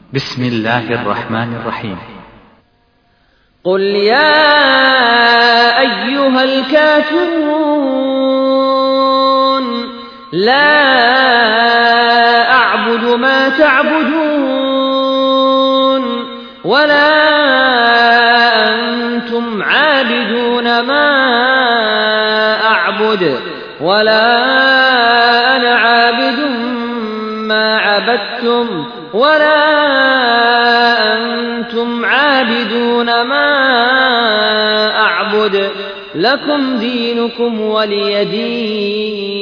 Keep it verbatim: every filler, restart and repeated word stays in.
بسم الله الرحمن الرحيم. قل يا أيها الكافرون لا أعبد ما تعبدون ولا أنتم عابدون ما أعبد ولا أنا عابد ما عبدتم ولا أنتم عابدون ما أعبد لكم دينكم ولي دين.